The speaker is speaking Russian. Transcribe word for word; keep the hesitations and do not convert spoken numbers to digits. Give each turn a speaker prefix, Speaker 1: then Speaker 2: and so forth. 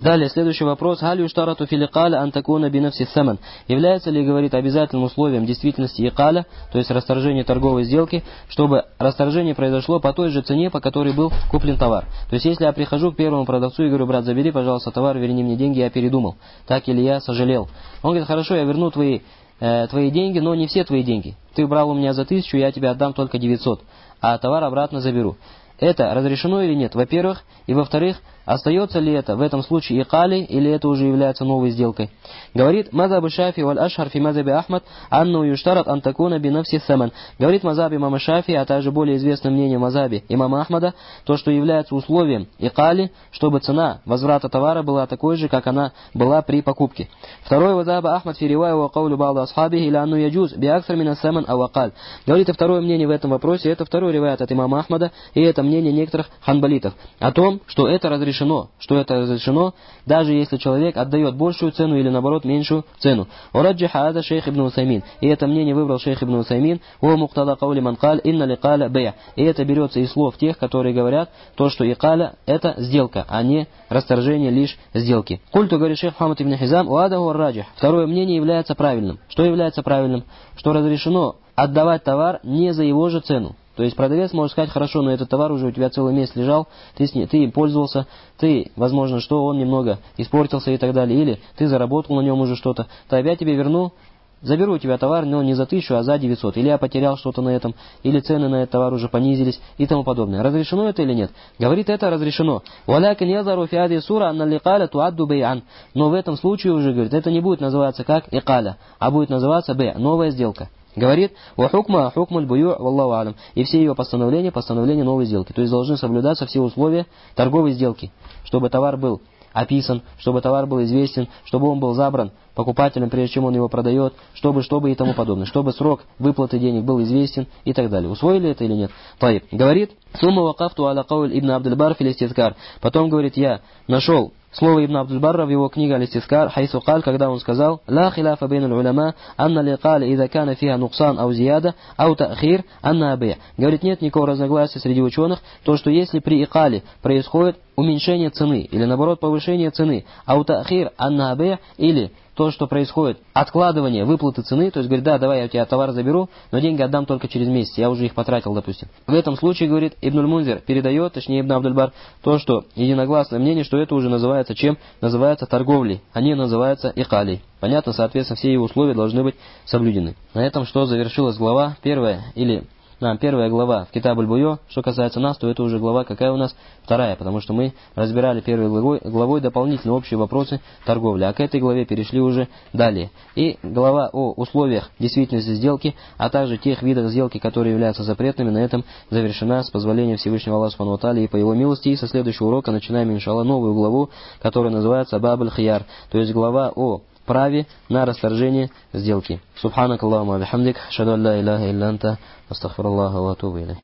Speaker 1: Далее, следующий вопрос. Халь юштарату фи ликаля ан такуна би нафси саман. Является ли, говорит, обязательным условием действительности икаля, то есть расторжение торговой сделки, чтобы расторжение произошло по той же цене, по которой был куплен товар. То есть, если я прихожу к первому продавцу и говорю: брат, забери, пожалуйста, товар, верни мне деньги, я передумал. Так или я сожалел. Он говорит: хорошо, я верну твои, э, твои деньги, но не все твои деньги. Ты брал у меня за тысячу, я тебе отдам только девятьсот, а товар обратно заберу. Это разрешено или нет, во-первых, и во-вторых, остается ли это в этом случае икали, или это уже является новой сделкой. Говорит мазаб Шафи валь ашхар фи мазаби Ахмад анну юштарат ан такуна би нафси саман. Говорит мазаб имама Шафи, а также более известное мнение мазаби имама Ахмада, то, что является условием икали, чтобы цена возврата товара была такой же, как она была при покупке. Второй мазаб Ахмад фи ривая ва каулю ба'да асхаби или анну яджуз би аксар мина саман авакаль. Говорит, и второе мнение в этом вопросе, это второй риваят от имама Ахмада, и это мнение некоторых ханбалитов о том, что это разрешено, что это разрешено, даже если человек отдает большую цену или наоборот меньшую цену. Ураджиха ада шейх ибн Усаймин, и это мнение выбрал шейх ибн Усаймин. О муктада каули ман каль инна ликаля бэя, и это берется из слов тех, которые говорят то, что икаля это сделка, а не расторжение лишь сделки. Культу, говорит шейх Мухаммад ибн Хизам, уада уарраджих. Второе мнение является правильным. Что является правильным? Что разрешено отдавать товар не за его же цену. То есть продавец может сказать: хорошо, но этот товар уже у тебя целый месяц лежал, ты, с ним, ты им пользовался, ты, возможно, что он немного испортился и так далее, или ты заработал на нем уже что-то, то я тебе верну, заберу у тебя товар, но не за тысячу, а за девятьсот, или я потерял что-то на этом, или цены на этот товар уже понизились и тому подобное. Разрешено это или нет? Говорит, это разрешено. Но в этом случае уже, говорит, это не будет называться как икаля, а будет называться б, новая сделка. Говорит, «Ва хукма хукмуль бую, валлаху алям». И все ее постановления, постановления новой сделки. То есть должны соблюдаться все условия торговой сделки. Чтобы товар был описан, чтобы товар был известен, чтобы он был забран покупателем, прежде чем он его продает, чтобы, чтобы и тому подобное. Чтобы срок выплаты денег был известен и так далее. Усвоили это или нет? Таиб. Говорит, «Сумма вакафту аля кауль ибн Абдул-Бар фил истизкар». Потом, говорит, я нашел слово Ибн Абдул-Барра в его книге «Аль-Истискар», хайсу каль, когда он сказал: «Ла хиляфа бейн аль-уляма, анна ликаля иза кана фиха нуксан ау зияда, ау та'хир, анна абия». Говорит, нет никакого разногласия среди ученых, то, что если при икале происходит уменьшение цены, или наоборот повышение цены, ау та'хир, анна абия, или то, что происходит откладывание выплаты цены, то есть говорит: да, давай я у тебя товар заберу, но деньги отдам только через месяц, я уже их потратил, допустим. В этом случае, говорит, Ибн Мунзир передает, точнее Ибн Абдул-Бар, то, что единогласное мнение, что это уже называется чем? Называется торговлей, а не называется икалей. Понятно, соответственно, все его условия должны быть соблюдены. На этом что завершилась глава первая, или... Нам первая глава в Китаб аль-Буйо. Что касается нас, то это уже глава какая у нас? Вторая, потому что мы разбирали первой главой, главой дополнительно общие вопросы торговли, а к этой главе перешли уже далее. И глава о условиях действительности сделки, а также тех видах сделки, которые являются запретными, на этом завершена с позволения Всевышнего Аллаха Субхану ва Тааля и по его милости. И со следующего урока начинаем, иншаллах, новую главу, которая называется Баб аль-Хияр, то есть глава о праве на расторжение сделки. Субханак Аллахумма бихамдик, ашхаду ан ла иляха илля анта, астагфируллаха ва атубу илейх.